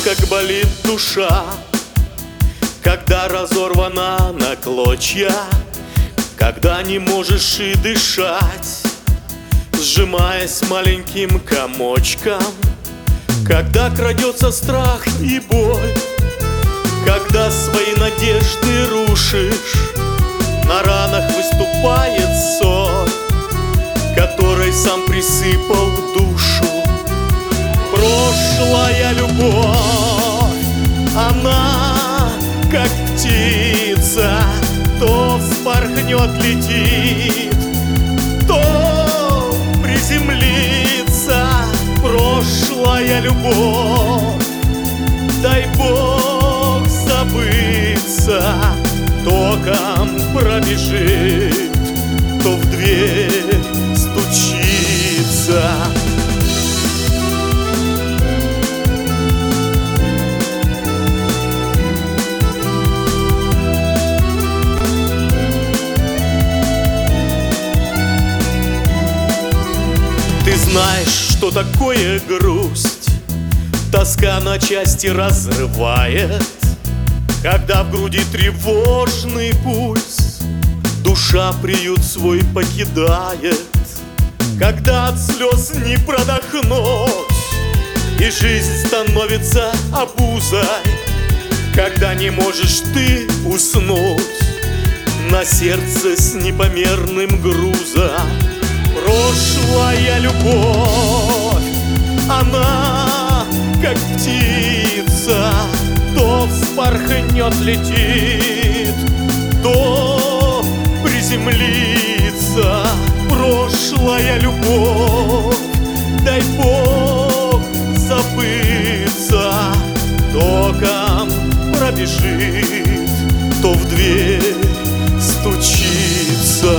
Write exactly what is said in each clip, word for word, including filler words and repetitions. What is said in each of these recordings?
как болит душа, когда разорвана на клочья, когда не можешь и дышать, сжимаясь маленьким комочком, когда крадется страх и боль, когда свои надежды рушишь, на ранах выступает соль, которой сам присыпал душу. Прошлая любовь, она как птица, то вспорхнет, летит, то приземлится. Прошлая любовь, дай Бог забыться, током пробежит, то в дверь стучится. Ты знаешь, что такое грусть, тоска на части разрывает, когда в груди тревожный пульс, душа приют свой покидает, когда от слез не продохнуть, и жизнь становится обузой, когда не можешь ты уснуть на сердце с непомерным грузом. Прошлая любовь, она как птица, то вспорхнет, летит, то приземлится. Прошлая любовь, дай Бог забыться, током пробежит, то в дверь стучится.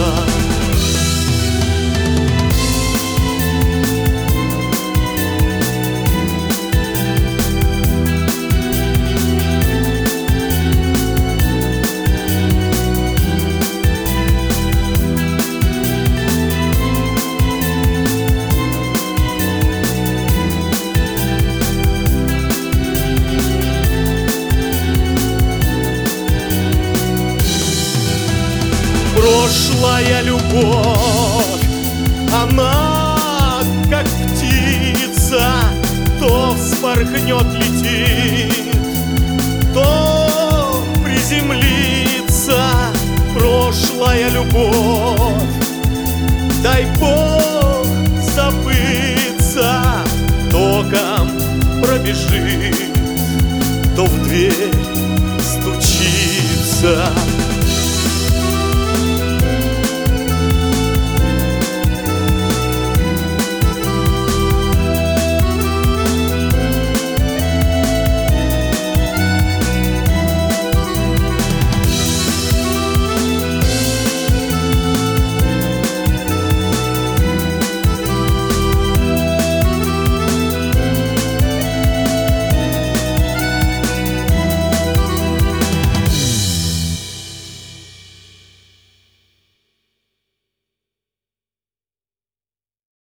Прошлая любовь, она как птица, то вспорхнет, летит, то приземлится. Прошлая любовь, дай Бог забыться, током пробежит, то в дверь стучится.